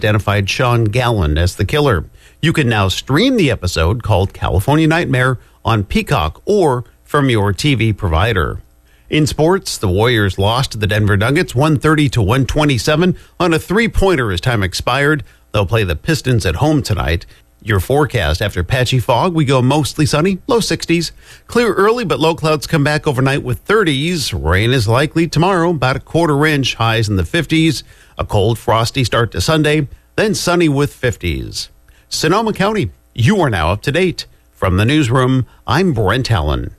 identified Sean Gallen as the killer. You can now stream the episode called California Nightmare on Peacock or from your TV provider. In sports, the Warriors lost to the Denver Nuggets 130-127 on a three-pointer as time expired. They'll play the Pistons at home tonight. Your forecast: after patchy fog, we go mostly sunny, low 60s. Clear early, but low clouds come back overnight with 30s. Rain is likely tomorrow, about a quarter inch, highs in the 50s. A cold, frosty start to Sunday, then sunny with 50s. Sonoma County, you are now up to date. From the newsroom, I'm Brent Allen.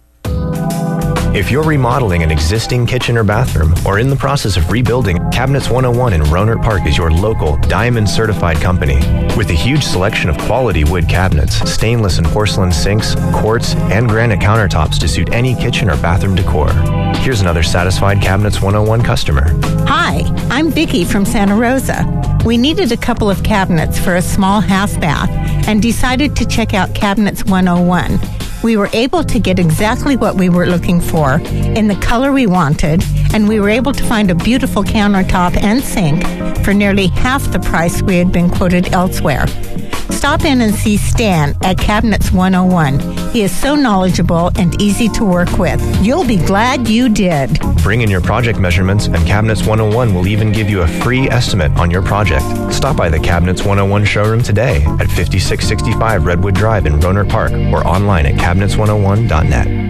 If you're remodeling an existing kitchen or bathroom or in the process of rebuilding, Cabinets 101 in Rohnert Park is your local Diamond certified company. With a huge selection of quality wood cabinets, stainless and porcelain sinks, quartz, and granite countertops to suit any kitchen or bathroom decor. Here's another satisfied Cabinets 101 customer. Hi, I'm Vicki from Santa Rosa. We needed a couple of cabinets for a small half bath and decided to check out Cabinets 101. We were able to get exactly what we were looking for in the color we wanted, and we were able to find a beautiful countertop and sink for nearly half the price we had been quoted elsewhere. Stop in and see Stan at Cabinets 101. He is so knowledgeable and easy to work with. You'll be glad you did. Bring in your project measurements, and Cabinets 101 will even give you a free estimate on your project. Stop by the Cabinets 101 showroom today at 5665 Redwood Drive in Rohnert Park or online at cabinets101.net.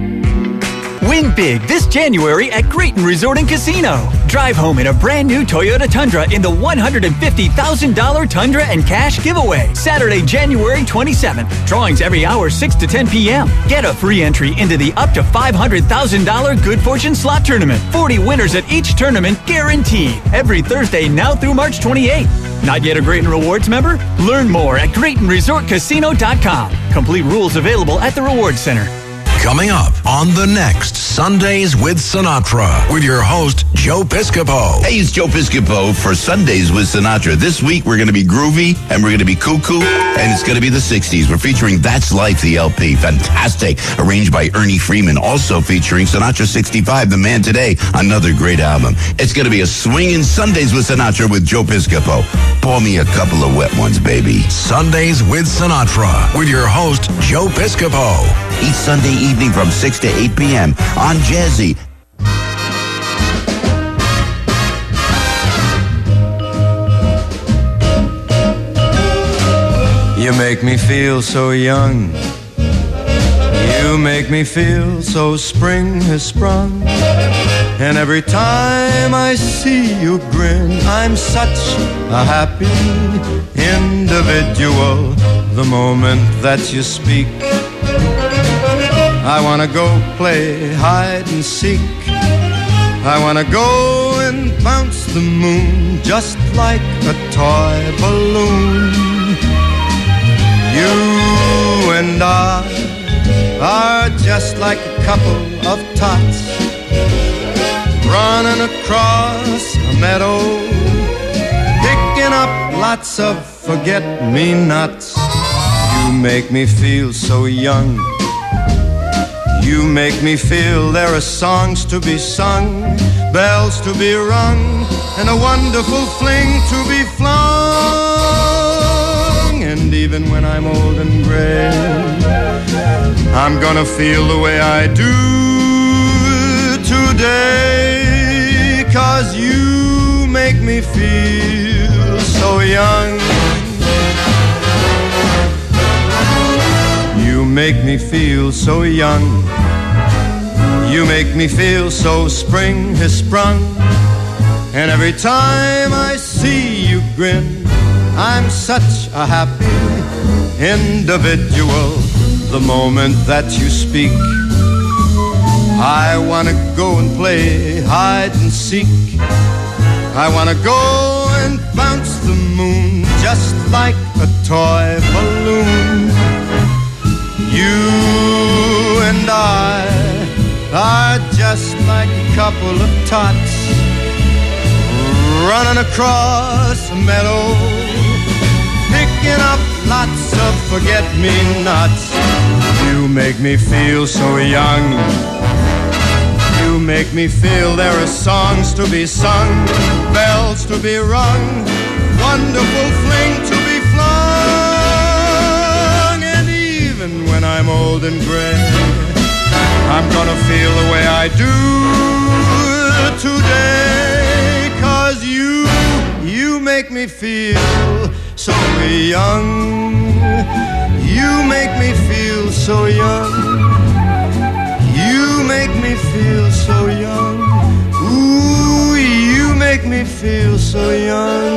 Win big this January at Grayton Resort and Casino. Drive home in a brand new Toyota Tundra in the $150,000 Tundra and Cash giveaway. Saturday, January 27th. Drawings every hour 6 to 10 p.m. Get a free entry into the up to $500,000 Good Fortune Slot Tournament. 40 winners at each tournament guaranteed. Every Thursday now through March 28th. Not yet a Grayton Rewards member? Learn more at GraytonResortCasino.com. Complete rules available at the Rewards Center. Coming up on the next Sundays with Sinatra with your host, Joe Piscopo. Hey, it's Joe Piscopo for Sundays with Sinatra. This week we're going to be groovy and we're going to be cuckoo and it's going to be the 60s. We're featuring That's Life, the LP. Fantastic. Arranged by Ernie Freeman. Also featuring Sinatra 65, The Man Today. Another great album. It's going to be a swinging Sundays with Sinatra with Joe Piscopo. Pour me a couple of wet ones, baby. Sundays with Sinatra with your host, Joe Piscopo. Each Sunday evening from 6 to 8 p.m. on Jazzy. You make me feel so young. You make me feel so spring has sprung. And every time I see you grin, I'm such a happy individual. The moment that you speak, I wanna go play hide and seek. I wanna go and bounce the moon just like a toy balloon. You and I are just like a couple of tots running across a meadow, picking up lots of forget-me-nots. You make me feel so young. You make me feel there are songs to be sung, bells to be rung, and a wonderful fling to be flung. And even when I'm old and gray, I'm gonna feel the way I do today, 'cause you make me feel so young. You make me feel so young. You make me feel so spring has sprung. And every time I see you grin, I'm such a happy individual. The moment that you speak, I wanna go and play hide and seek. I wanna go and bounce the moon just like a toy balloon. You and I are just like a couple of tots running across a meadow, picking up lots of forget-me-nots. You make me feel so young. You make me feel there are songs to be sung, bells to be rung, wonderful fling to be flung. And even when I'm old and gray, I'm gonna feel the way I do today. 'Cause you make me feel so young. You make me feel so young. You make me feel so young. Ooh, you make me feel so young.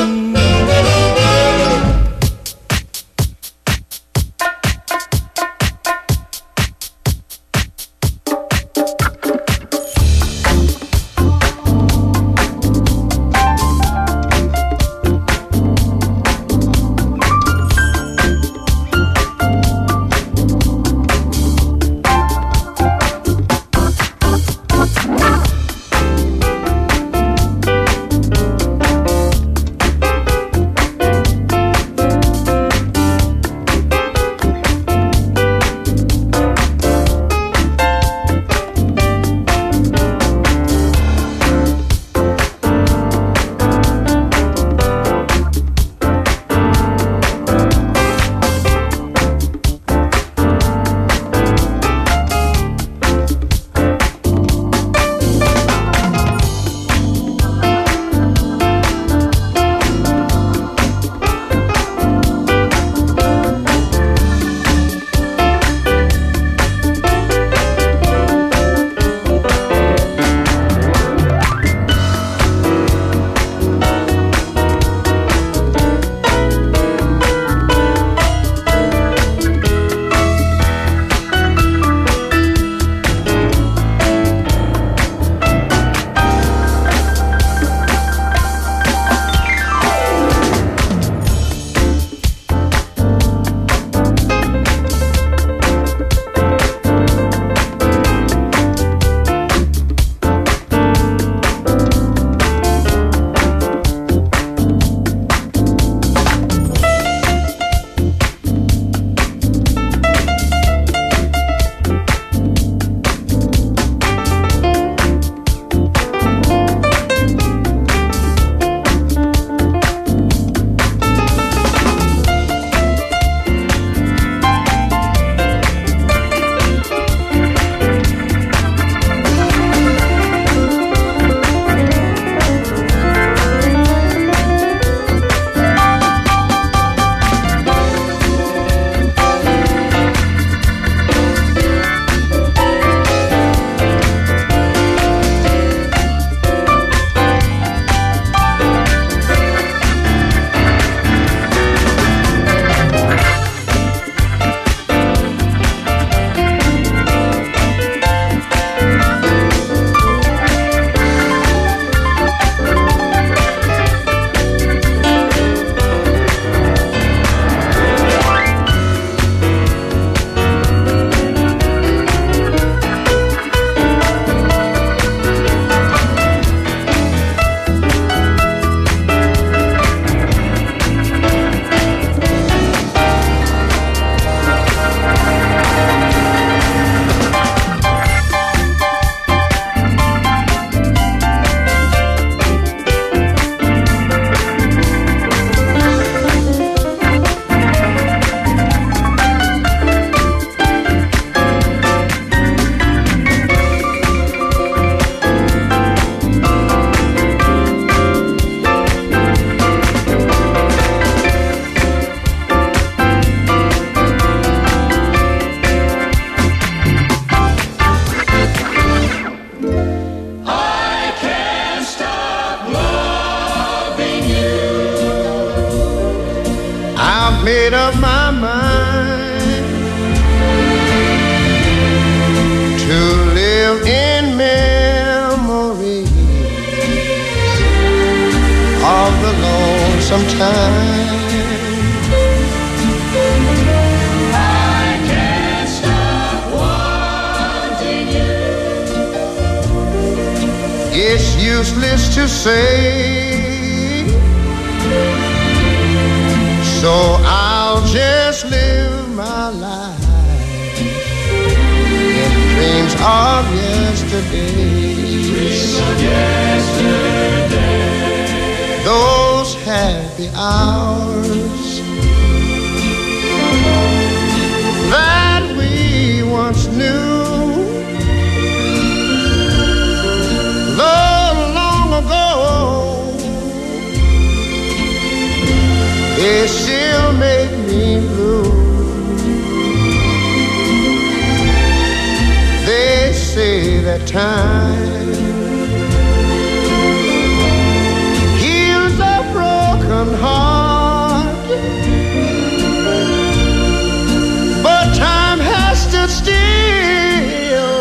made up my mind to live in memories of the lonesome time. I can't stop wanting you. It's useless to say, so I'll just live my life in dreams of yesterday. Dreams of yesterday. Those happy hours that we once knew. Though long ago, it still made me blue. They say that time heals a broken heart, but time has stood still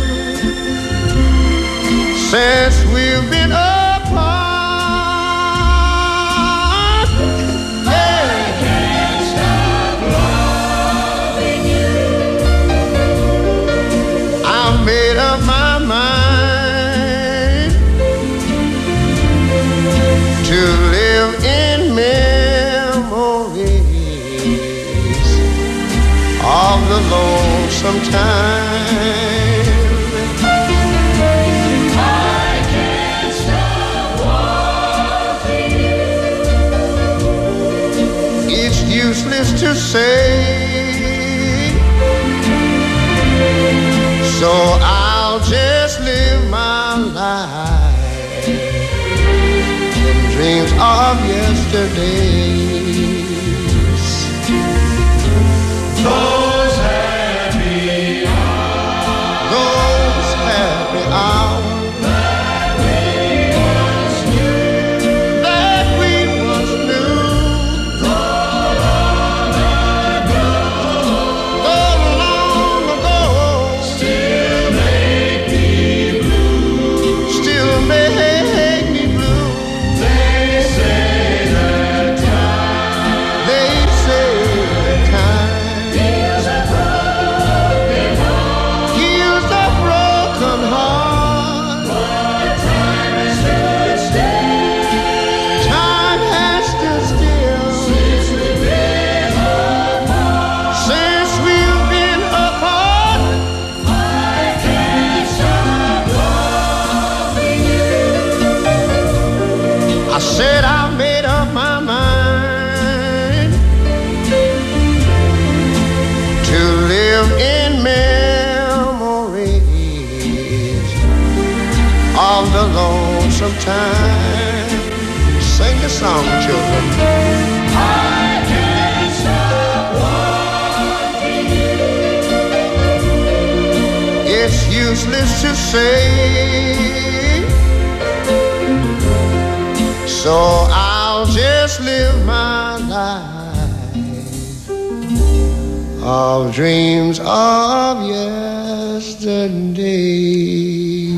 since we've been apart. Yeah. I can't stop loving you. I made up my mind to live in memories of the lonesome time. Useless to say, so I'll just live my life in dreams of yesterdays. Those happy hours, those happy hours. Time. Sing the song, children. I can't stop wanting you. It's useless to say, so I'll just live my life of dreams of yesterday.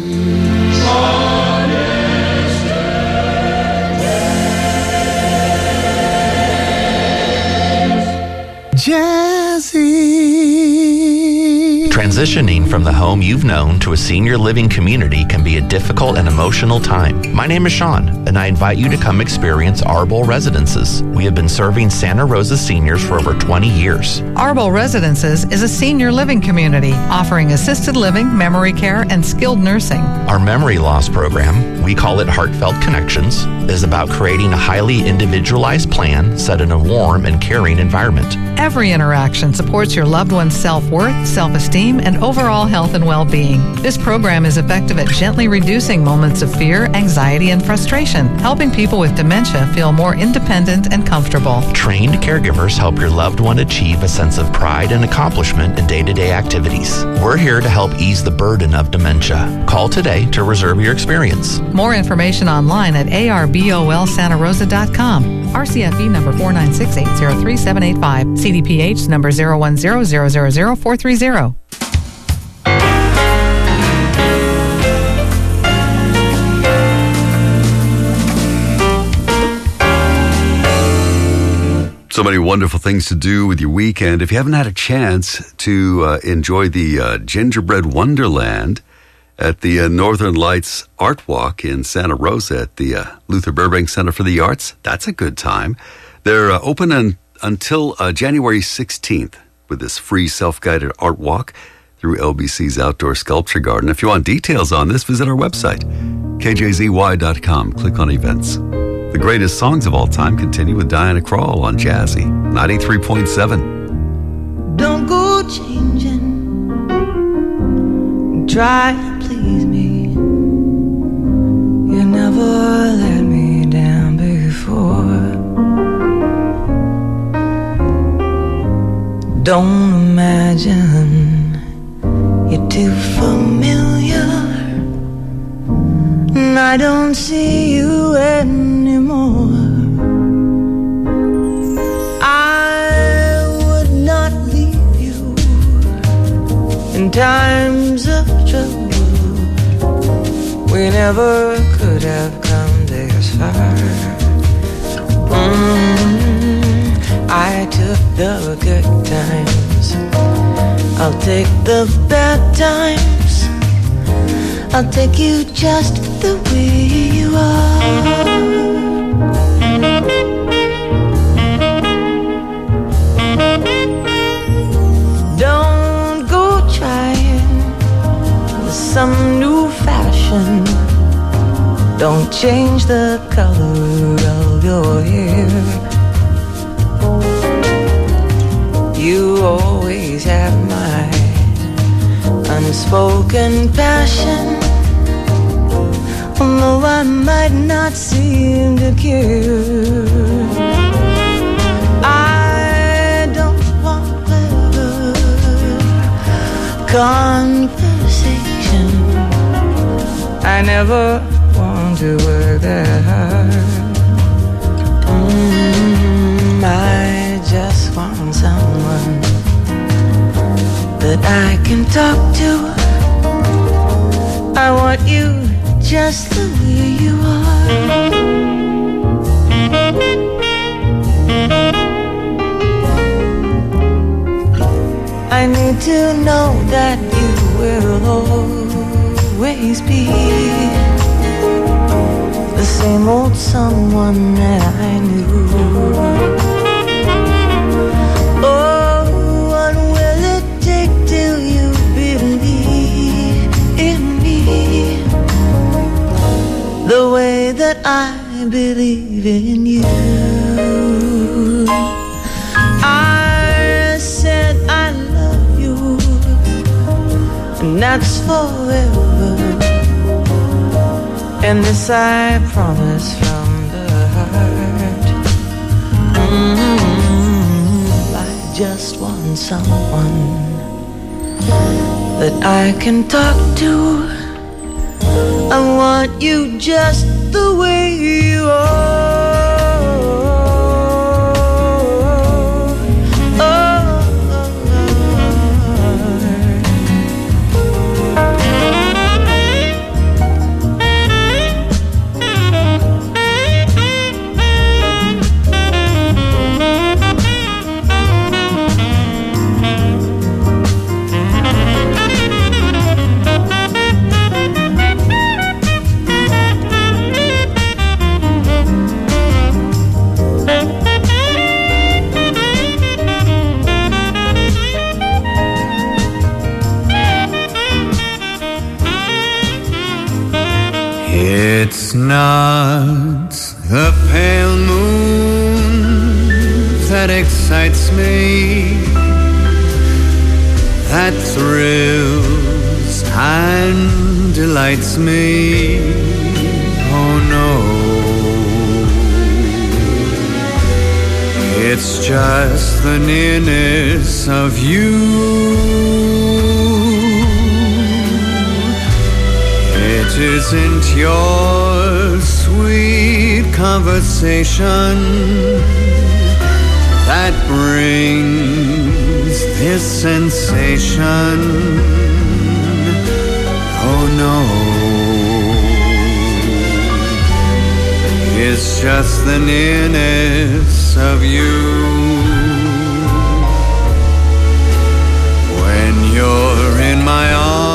Jazzy. Transitioning from the home you've known to a senior living community can be a difficult and emotional time. My name is Sean, and I invite you to come experience Arbol Residences. We have been serving Santa Rosa seniors for over 20 years. Arbol Residences is a senior living community offering assisted living, memory care, and skilled nursing. Our memory loss program, we call it Heartfelt Connections, is about creating a highly individualized plan set in a warm and caring environment. Every interaction supports your loved one's self-worth, self-esteem, and overall health and well-being. This program is effective at gently reducing moments of fear, anxiety, and frustration, helping people with dementia feel more independent and comfortable. Trained caregivers help your loved one achieve a sense of pride and accomplishment in day-to-day activities. We're here to help ease the burden of dementia. Call today to reserve your experience. More information online at arbolsantarosa.com. RCFE number 496803785. CDPH number 010000430. So many wonderful things to do with your weekend. If you haven't had a chance to enjoy the Gingerbread Wonderland at the Northern Lights Art Walk in Santa Rosa at the Luther Burbank Center for the Arts, that's a good time. They're open until January 16th with this free self-guided art walk through LBC's Outdoor Sculpture Garden. If you want details on this, visit our website, kjzy.com. Click on events. The greatest songs of all time continue with Diana Krall on Jazzy 93.7. Don't go changing, try to please me. You never let me down before. Don't imagine you're too familiar, and I don't see you anymore. I would not leave you in times of trouble. We never could have come this far. I took the good times, I'll take the bad times. I'll take you just the way you are. Don't go trying some new fashion. Don't change the color of your hair. You always have my unspoken passion, although I might not seem to care. I don't want clever conversation. I never want to work that hard. I just want someone that I can talk to. I want you just the way you are. I need to know that you will always be the same old someone that I knew. The way that I believe in you. I said I love you, and that's forever. And this I promise from the heart. I just want someone that I can talk to. I want you just the way you are. It's not the pale moon that excites me, that thrills and delights me. Oh no, it's just the nearness of you. It isn't your sweet conversation that brings this sensation. Oh no, it's just the nearness of you. When you're in my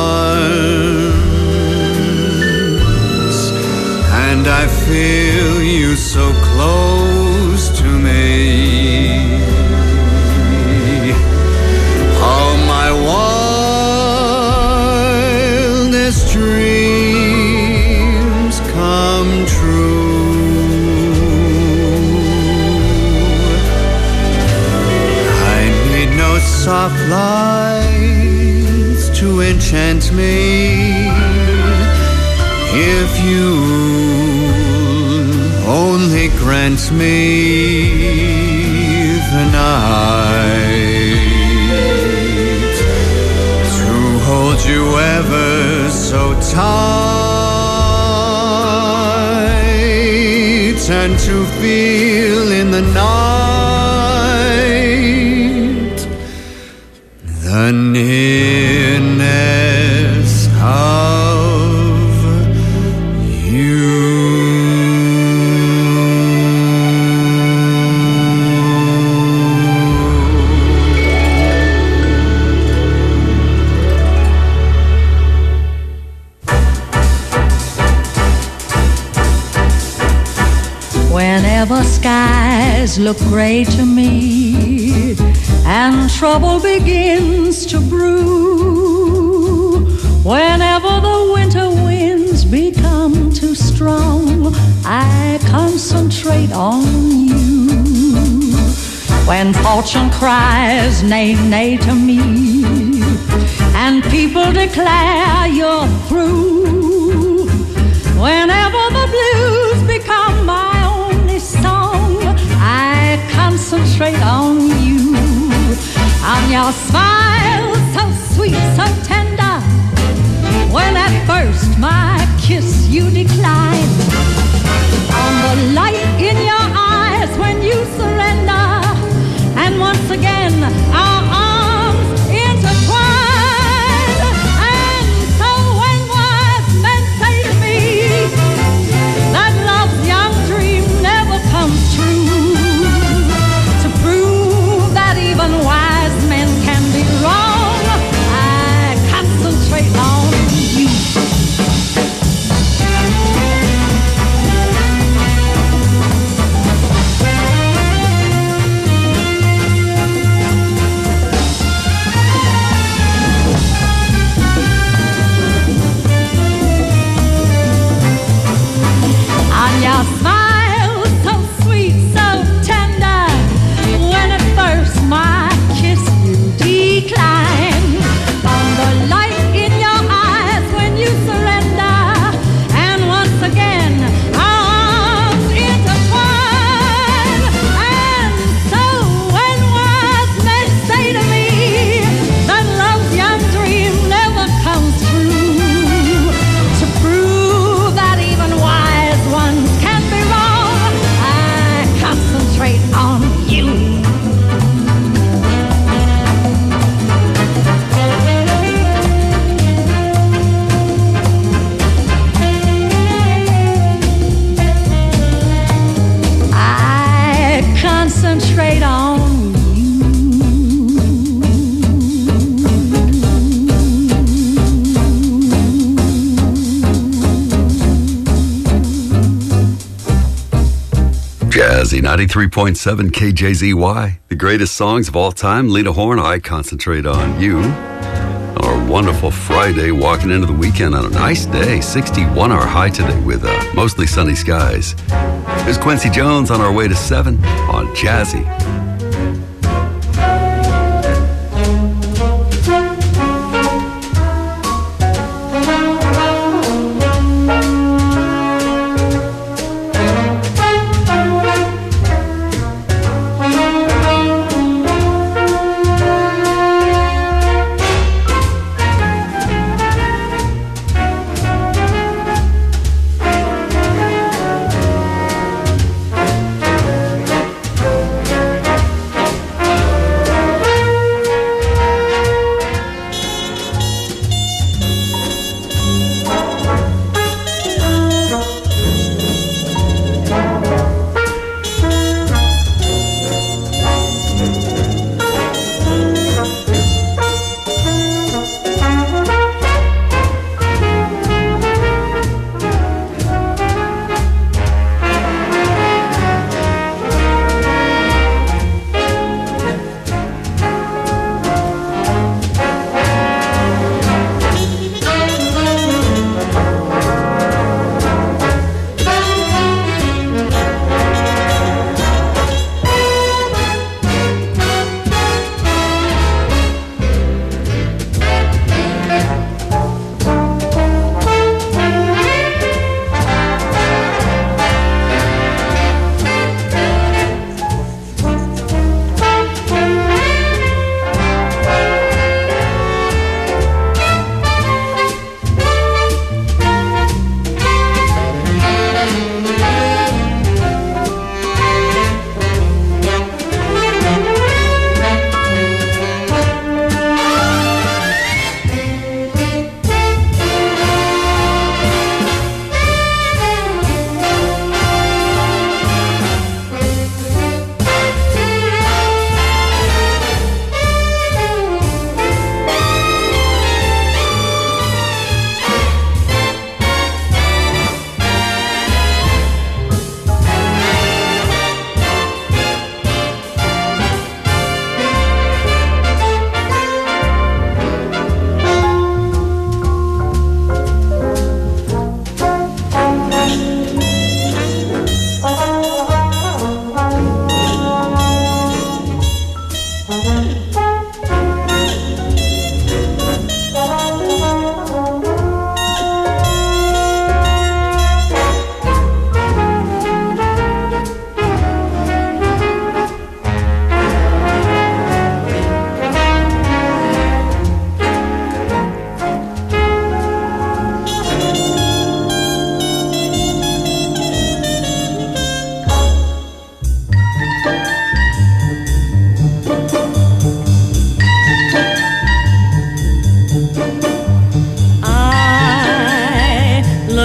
arms and I feel you so close to me, all my wildest dreams come true. soft lights to enchant me. If you only grant me the night to hold you ever so tight and to feel in the night the nearness of you. Whenever skies look gray to me and trouble begins to brew, whenever the winter winds become too strong, I concentrate on you. When fortune cries nay, nay to me and people declare you're through, whenever the blues become my concentrate on you, on your smile so sweet, so tender. When at first my kiss you decline, on the light in your eyes when you surrender, and once again our arms intertwine. And so when wise men say to me that love's young dream never comes true, even wise men can be wrong, I concentrate on you. On your smile so sweet, so tender, when at first my kiss you decline, on the light in your eyes when you surrender, and once again our arms intertwine. And so when wise men say to me that love's young dream never comes true, to prove that even wise ones can be wrong, I concentrate on you. Concentrate on Jazzy 93.7 KJZY, the greatest songs of all time. Lena Horne, I Concentrate on You. Our wonderful Friday, walking into the weekend on a nice day. 61 our high today with mostly sunny skies. There's Quincy Jones on our way to 7 on Jazzy.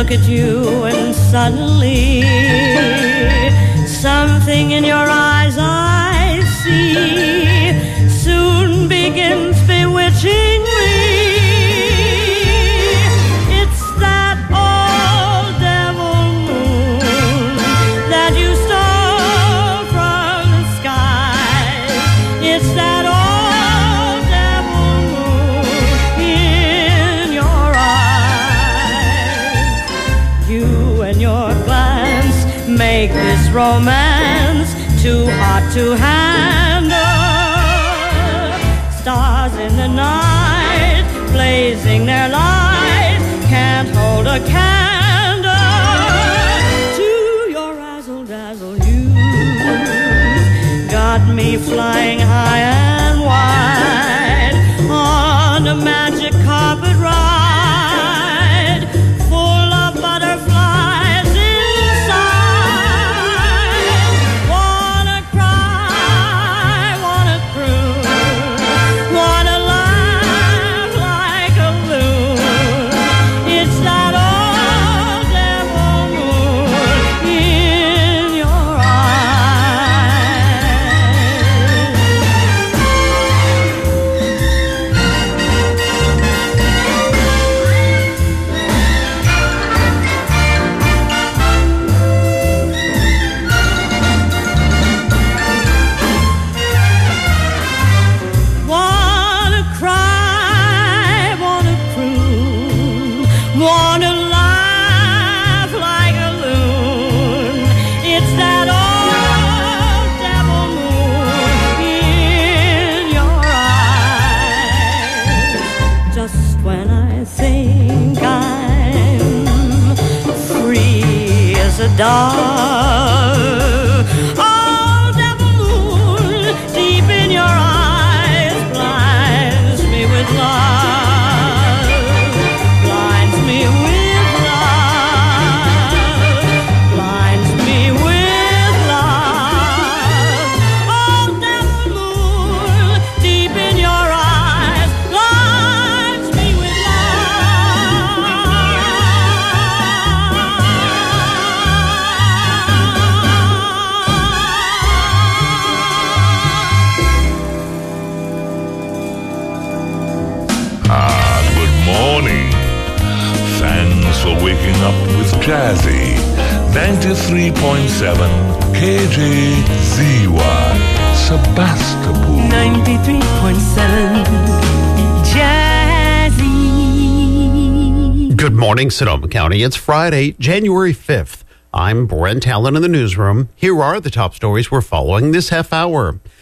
look at you and suddenly something in your eyes I see soon begins bewitching me. It's that old devil moon that you stole from the skies. It's that old devil moon in your eyes. You and your glance make this romance too hot to handle. Stars in the night, blazing their light, can't hold a candle to your razzle-dazzle. You got me flying high and wide on a magic carpet ride, full of butterflies inside. Wanna cry, wanna croon, wanna laugh like a loon. It's that old devil moon in your Wanna cry, wanna croon, wanna laugh like a loon. It's that old devil moon in your eyes. Just when I think I'm free as a dove, old devil moon deep in your eyes blinds me with love, blinds me with love, blinds me with love. Old devil moon deep in your eyes blinds me with Good morning. Thanks for waking up with Jazzy. 93.7 KJZY. Sebastopol. 93.7 Jazzy. Good morning, Sonoma County. It's Friday, January 5th. I'm Brent Allen in the newsroom. Here are the top stories we're following this half hour.